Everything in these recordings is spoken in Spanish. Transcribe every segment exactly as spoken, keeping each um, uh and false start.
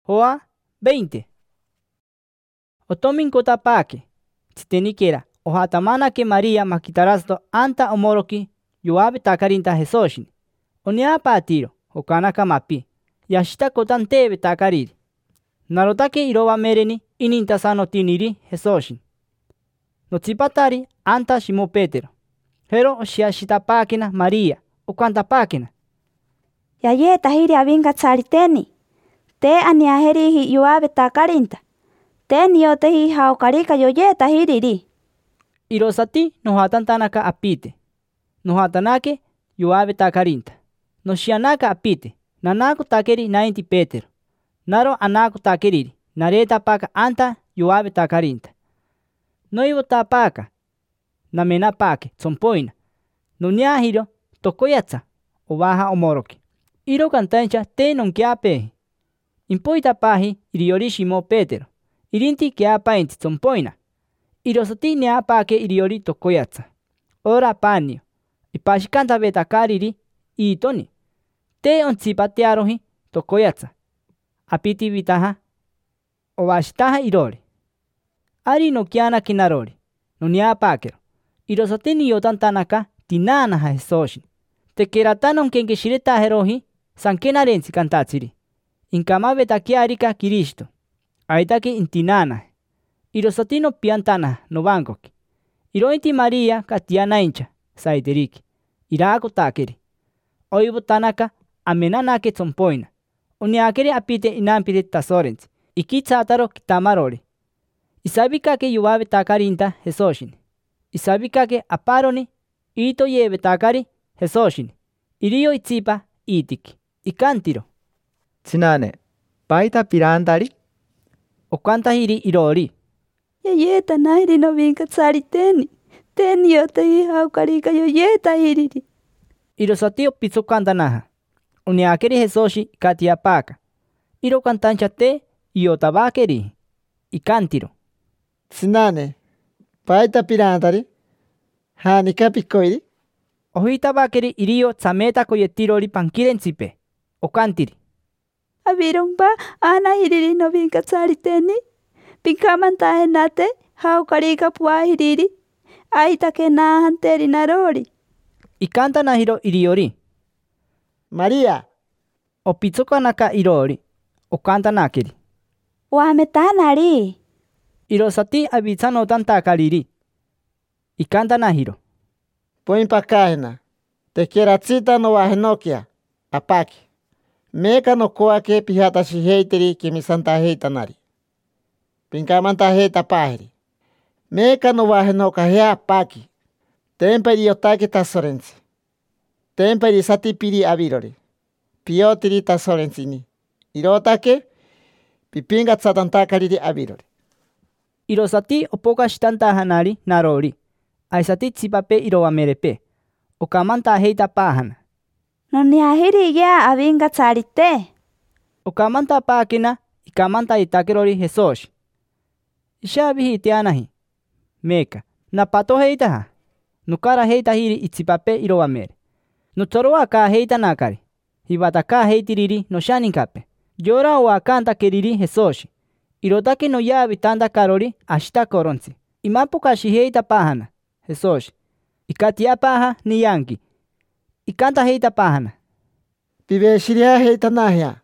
Joa veinte. Otomin kotapake. Tziteniquera. Ojatamana que María maquitarasto anta omoroki. Yuabe takarinta Jesoshin. Onia patiro. Okanaka mapi. Yashita kotan tebe takariri. Narotake iroba mereni inintasano tiniri Jesoshin. Notzipatari anta Shimo Petero. Hero oshiashita páquina María. Okanta páquina. Yaye tahiri abinga tsariteni. Te aniaheri yuabe takarinta. Te niotehi haukarika yoye tahiriri. Irosati nohatantanaka apite. Nohatanake yuabe takarinta. Noshianaka apite. Nanako takeri nainti Petero. Naro anako takeriri. Nareta paka anta yuabe takarinta. Noivo tapaka. Namena pake tsompoina. Nuniahiro tokoyatsa. Obaja omoroki. Iro cantancha te non kiapehi. Impoita pahi iriori Shimo Petero. Irinti kiapainti tsompoina. Irosati niapake iriori tokoyatsa. Ora panio. Ipashikanta betakariri itoni. Te ontsipatearohi tokoyatsa. Apiti vitaha. Obashitaha irori. Ari no kiana kinarori. No niapakero. Irosati niyotantanaka tinanaha Jesoshin. Tekeratanon kenkeshireta herohi. Sankenarensi kantatsiri. Inkama betakiarika Kiristo. Aitaki intinana. Irosatino piantana no bankoki. Irointi María katiana incha. Saiteriki. Irako takeri. Oibo tanaka amenanake tsompoina. Uniakeri apite inampite tasorensi. Ikitsataro kitamarori. Isabika ke yuabe takarinta Jesoshin. Isabika ke aparoni. Ito yebe takari Jesoshin. Irio itzipa itiki. Ikantiro. Tsinane, paita pirandari? Okantahiri irori. Yaye tanahiri no vinka tsariteni. Teni yotehi haukarika yoye tahiriri. Irosatio pitsokantanaha. Uniakeri Jesoshi katiapaka. Iro cantanchate iotabakeri. Ikantiro. Tsinane, paita pirandari? Hanika pikoiri? Ohitabakeri irio tsameta koyetirori pankirensipe. Okantiri. Abiromba anahiriri no vinka tsariteni. Pinkamantahenate haukarika puahiriri. Aitake nahanteri narori. Ikantanahiro iriori. María. Opitsokanaka irori. Okantanakeri. Wametanari. Irosati abitsanotantakariri. Ikantanahiro. Põe pra kahina. Tekeratsita no wahenokia. Apaki. Meka no koake pihata shiheiteri kimisanta heitanari. Pinkamanta heita pahiri. Meka no wahenoka hea apaki. Temperi otaki tasorensi. Temperi satipiri avirori. Piotiri tasorensini. Irotake pipinga tsatantakariri avirori. Irosati opokashitantahanari narori. Aisati tsipape irowamerepe. Okamanta heita pahana. Noniahiri ya abinga tsarite. Okamanta pakina ikamanta itakerori Jesús. Ishabihi itianahi. Meka. Napato heitaha. Nukara heita hiri itsipape irowamere. Nutsoroa ka heita nakari. Hibataka heitiriri no shaninkape. Yora o akanta keriri Jesús. Irotaki no ya habitanda karori ashita koronsi. Imapuka shiheita pahana. Jesús. Ikatia paha ni yanki. Ikanta heita pahana. Pibeshiria heita nahia.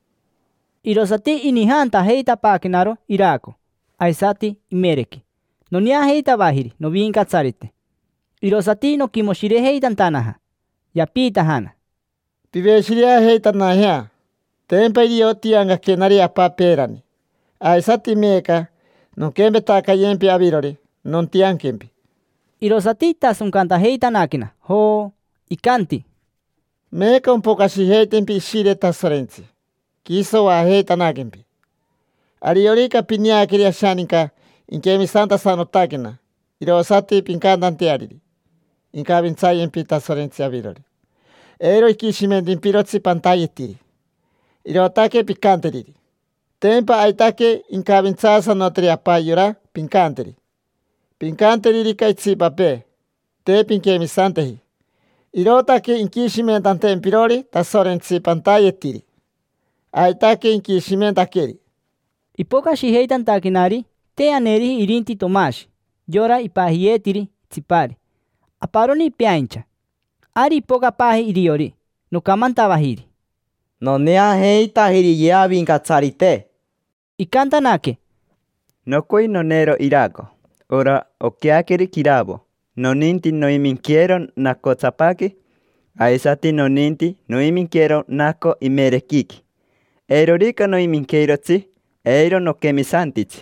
Irosati inihanta heita pakinaro irako. Aisati imereki. No nia heita bahiri no vinka tsarite. Irosati no kimoshire heitan tanaha. Yapita hana. Pibeshiria heita nahia. Temperi otianga kenari apaperani. Aisati meka no kembe takayempi avirori. Non tiankempi. Irosati tasunkanta heita nakina. Ho ikanti. Meka un pokashi heitempi shire tasorensi. Kiso wa heita nakempi. Ariorika piniakiri ashaninka inkemi santa sanotakina. Irosati pinkandantiariri. Inkabintsayempi tasorensi avirori. Ero ikishimentin pirotsi pantayetiri. Irotake pikanteriri. Tempa aitake inkabintsasa notri apayura pinkanteri. Pinkanteriri kaitsipape. Te pinkemi santehi. Irotake inkishimentan tempirori tasorensi pantayetiri. Aitake inkishimentaqueri. Ipoca shiheitan takinari, te aneri irinti tomash, llora ipahietiri tzipari. Aparoni piancha. Ari ipoca pahi iriori, no kamantavahiri. No nea heita hiriya vincatsarite. Y cantanake. No kui nonero irago. Ora okiakiri kirabo. No ninti no iminquiero nako tzapaki. Aisati no ninti no iminquiero nako imerekiki. Eirorika no iminquiero tzi. Eiro no kemisantitzi.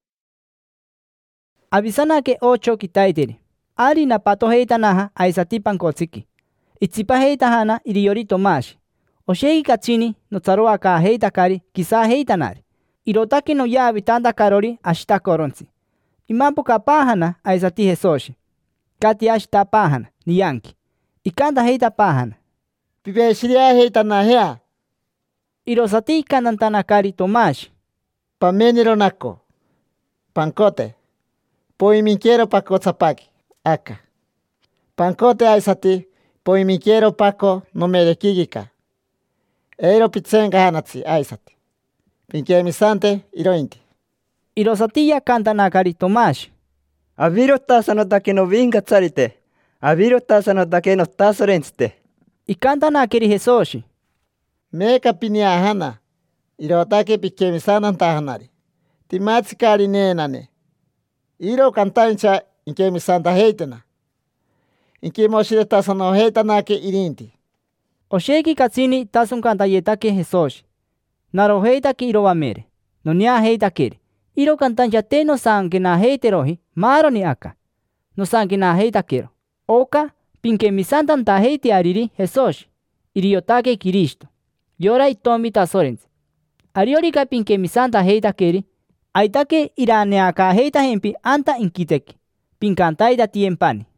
Avisanake ocho kitaitiri. Ari napato heita naha aisati pankotsiki. Itsipa heita hana iriori tomashi. Oshegi kachini no tsaroa ka heita kari kisa heita nari. Irotaki no ya habitanda karori ashita koronzi. Imampu kapahana aisati hesoshi. Kati ashita pahana ni yanki. Ikanda heita pahana. Pibeshiria heita nahea. Irosati ikandantana kari tomashi. Pameniro nako. Pancote. Poimiquiero paco tzapaki. Aka. Pancote aisati. Poimiquiero paco no merekigika. Eiro pitsenga hanatsi aisati. Pinkemisante irointi. Irosatilla cantana kari tomashi. Aviro tasa no take no vincatsarite. Aviro tasa no take no tasorenzite. Ikantana kiri hesoshi. Meka pinia hana. Irotake pikemisanan tahanari. Timatsi kari nenane. Iro kantancha inkemisanta heitena. Inkimoshire tasa no heitanake irinti. Osheki katsini tasun kantayetake hesoshi. Naro heitaki irowamere. No nia heitakere. Iro kantancha te no sanke na heiterohi. Maro ni aka. No sanke na heitakero. Oka pinkemisantan ta heiti ariri hesoshi. Iriotake Kiristo. Yora itomi tasorenzi. Ariorika pinkemisanta heitakeri. Aitake iraneaka heita hempi anta inkiteki. Pinkantaida tiempani.